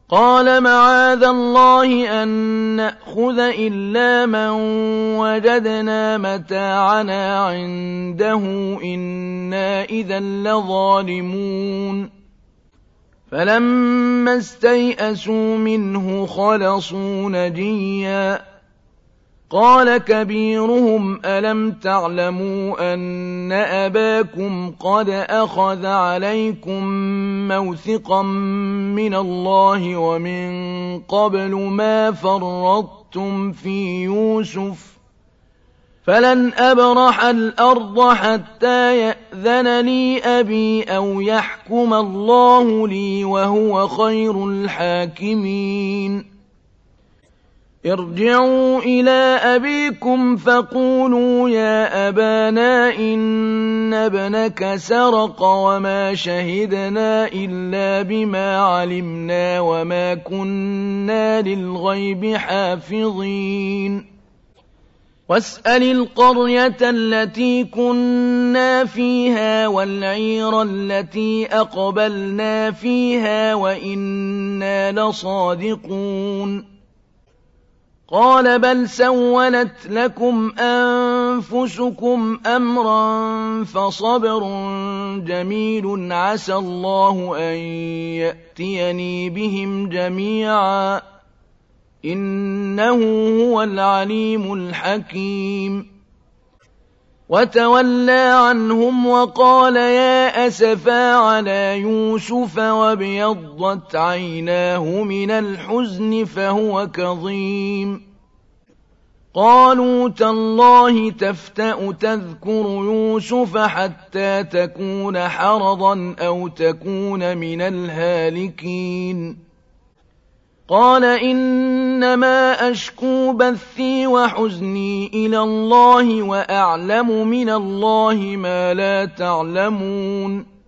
قال معاذ الله أن نأخذ إلا من وجدنا متاعنا عنده إنا إذا لظالمون فلما استيئسوا منه خلصوا نجيا قال كبيرهم ألم تعلموا أن أباكم قد أخذ عليكم موثقا من الله ومن قبل ما فرطتم في يوسف فلن أبرح الأرض حتى يأذن لي أبي أو يحكم الله لي وهو خير الحاكمين ارجعوا إلى أبيكم فقولوا يا أبانا إن ابنك سرق وما شهدنا إلا بما علمنا وما كنا للغيب حافظين واسأل القرية التي كنا فيها والعير التي أقبلنا فيها وإنا لصادقون قال بل سولت لكم أنفسكم أمرا فصبر جميل عسى الله أن يأتيني بهم جميعا إنه هو العليم الحكيم وتولى عنهم وقال يا أسفا على يوسف وابيضت عيناه من الحزن فهو كظيم قالوا تالله تفتأ تذكر يوسف حتى تكون حرضا أو تكون من الهالكين قال إنما أشكو بثي وحزني إلى الله وأعلم من الله ما لا تعلمون